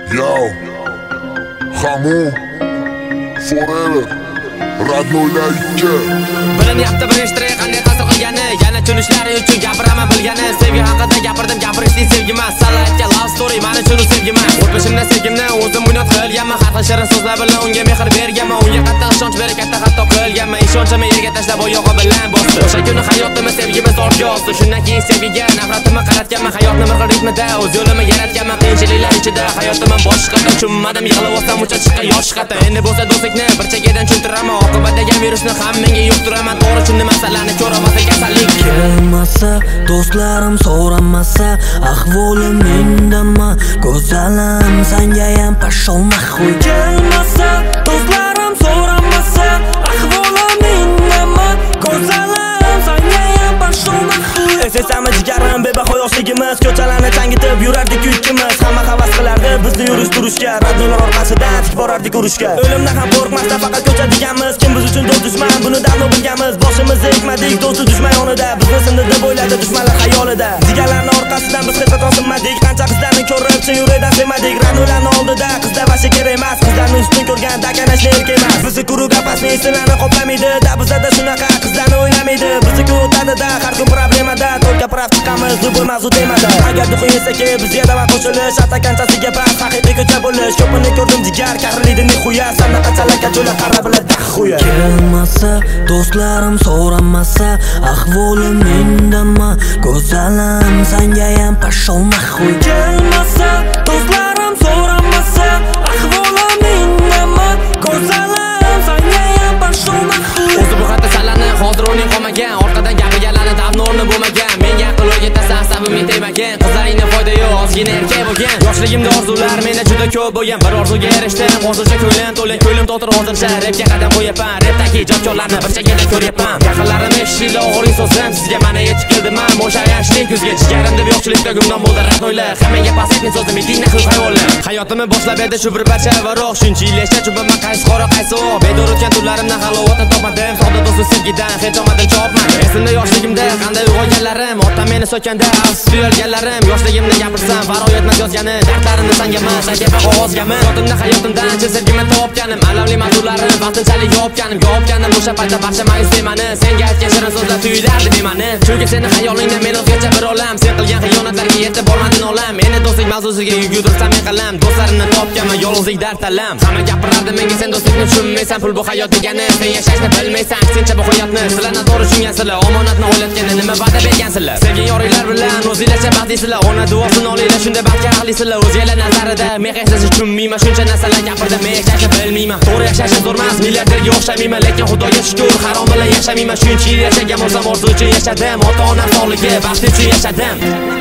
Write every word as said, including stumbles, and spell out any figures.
Yo, Hamu, forever, Radnoylar ikki. Bilinyapti birishtirib qanday ta'sir qilgani, yana tunishlari uchun gapiraman bilgani. Sevgi haqida gapirdim, gapirishning sevgi emas. Salatga love story, mani uchun sevgi emas. O'tmishimda sevgimni o'zim bunyod qilganman, har xil shirin so'zlar bilan unga mehr berganman. Unga qattiq ishonch berib katta xato qilganman. Ishonchimni yerga tashlab oyog'i bilan bosdi. O'sha kuni hayotimni sevgimiz ortga osdi. Shundan keyin sevgiga nafratimni qaratganman. Hayotni bir xil ritmida o'z yo'limni yaratganman. Qiyinchiliklar ichida hayotimni boshqacha tushunmadim. Yig'lab olsam uncha chiqqan yosh qata. Endi bo'lsa do'stlikni bir chekkadan tushuntiraman. Oqibatdagi virusni ham menga yuqtiraman. To'g'ri tushundim masalani, ko'rolmasa kasallik. Kelmasa do'stlarim so'ramasa, ahvolim indama, go'zalim senga ham pashol naxuy. Kelmasa do'stlarim so'ramasa, ahvolim indama, go'zalim senga ham pashol naxuy. Esesami jigarim bebaho yoshligimiz, ko'chalarni changitib yurardik ikkimiz. Hamma havas qilardi bizni yurish turishga, radnolar orqasidan tik borardik urushga. O'limdan ham qo'rqmasdan faqat ko'cha deganmiz. Kim biz uchun do'st dushman, buni darrov bilganmiz. Boshimizni egmadik do'sti dushman yonida, bizni sindi deb o'yladi dushmanlar xayolida. Jigarlarning orqasidan biz hech qachon sinmadik. Qancha qizlarni ko'rib chin yurakdan sevmadik. Radnolarning oldida qizlar vashi kerak emas. Qizlarni ustun ko'rgan dakanashni erkak emas. Bizni kuruq qapasni eslarni qoplamaydi. Da bizda shunaqa qizlarni o'ynamaydi. Bizni o'tadi-da har kun problemada. To'rtga praf chiqamiz, bu mavzu temada. Agar duxu yesaki bizga da'vat qo'shilish, hatta qanchasiga bas haqiqiy ko'cha bo'lish. Ko'pini ko'rdim jigar, qahrliydi nihuya. Sanda qanchalarga jo'la qarab biladi xuya. Kelmasa do'stlarim so'ramasa, ahvolim indama, go'zalim senga ham pashol naxuy. Kelmasa do'stlarim so'ramasa, ahvolim indama, go'zalim senga ham pashol naxuy. O'zi bu xatda salani hozir o'rning qolmagan, orqadan gapirganlarni davno o'rni bo'lmagan. Menga aql o'rgatsa sababim tegmagan. Qizlaringni foyda yo'q, ozgina erkak bo'lgan. Yoshligimda orzular menda juda ko'p bo'lgan. Bir orzuga erishdim, hozircha ko'nglim to'la, ko'nglim to'tir hozircha rapga qadam qo'yaman. Rapdagi ijodkorlarni bir chekkadan ko'ryapman. Yaqinlarim eshitishlar o'g'ling so'zim, sizga mana yetib keldim. O'sha yoshlik kuzga chigarim deb yo'qchilikda gumdon bo'ldi radnoylar. Hammaga pasaytni so'zim, etingni xil xayollar. Hayotimni boshlab edi shu bir parcha varoq. Shuncha yilcha chubaman qaysi qora qaysi o. Bedor o'tgan tunlarimdan halovatni topmadim. Soda do'stim sevgidan hech olmadim chopman. Esimda yoshligimda qanday uyg'onganlarim, otam meni so'kanda afsus tuyalganlarim. Yoshligimda gapirsam faroyatmas yozgani, dardlarimni senga emas, senga qog'ozgami. Sotimda hayotimdan chin sevgimni topganim, alamli mavzularim vaqtinchalik yopganim, yopganim. O'sha paytda barcha ma'yus demani, senga aytgan shirin so'zlar tuyulardi demani. Chunki seni xayolingdan men o'zgacha bir olam. Sen qilgan xiyonatlarga yetib bormading olam. Meni do'stlik mavzusiga yugursam men qalam, do'stlarimni topganman yolg'izlik dard talam. Hamma gapirardi menga sen do'stlikni tushunmaysan, pul bu hayot degani, sen yashashni bilmaysan. Sencha bu hayotni sizlarni to'g'ri tushungansizlar, omonatni o'ylatganda nima va'da bergansizlar. Sevgan yoringlar bilan o'zinglarcha baxtlisizlar, ona duosini olinglar, shunda baxtga haqlisizlar. O'zinglar nazarida men yashashni tushunmayman, shuncha narsalar gapirdim, men yashashni bilmayman. To'g'ri yashash zo'r emas, milliarderga o'xshamayman, lekin Xudoga shukr, harom bilan yashamayman. Shuncha yil yashagan bo'lsam orzu uchun yashadim, ota-ona sog'ligi, baxt uchun yashadim.